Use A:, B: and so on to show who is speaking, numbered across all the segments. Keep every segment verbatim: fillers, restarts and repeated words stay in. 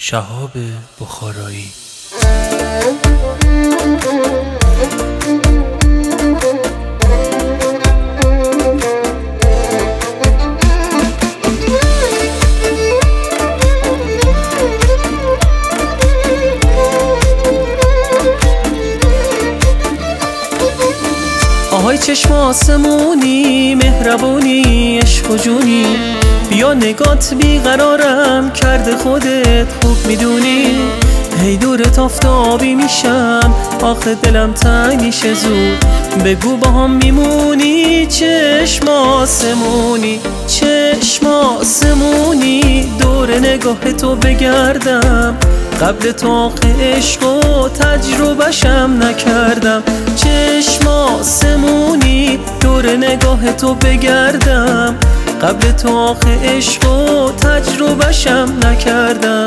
A: شهاب بخارایی.
B: آهای چشم آسمونی، مهربونی، عشق و جونی، بیا نگات بیقرارم کرده، خودت خوب میدونی. هی دورت آفتابی میشم، آخه دلم تنگ میشه زود. بگو با هم میمونی، چشم آسمونی، چشم آسمونی، دور نگاه تو بگردم. قبل تو آخه عشق و تجربهشم نکردم. چشم آسمونی، دور نگاه تو بگردم. قبل تو آخه عشق و تجربهشم نکردم.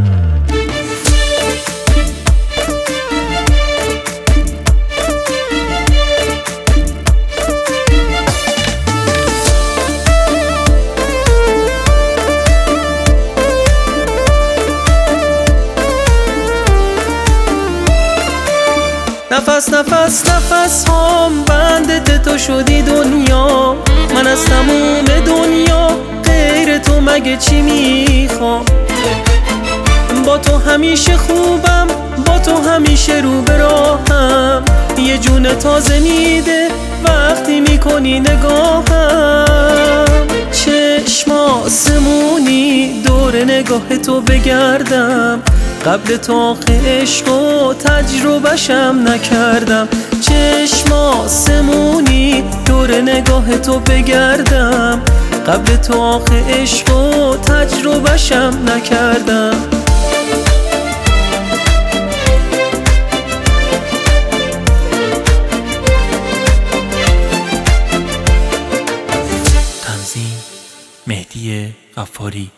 B: نفس نفس نفس هم بند تو شدی دنیا. من از تموم دنیا غیر تو مگه چی میخوام؟ با تو همیشه خوبم، با تو همیشه رو به راهم. یه جون تازه میده وقتی میکنی نگاهم. چشم آسمونی، دور نگاه تو بگردم. قبل تو آخه عشق و تجربهشم نکردم. چشم آسمونی، دور نگاه تو بگردم. قبل تو آخه عشق و تجربهشم نکردم.
A: تنظیم مهدی غفاری.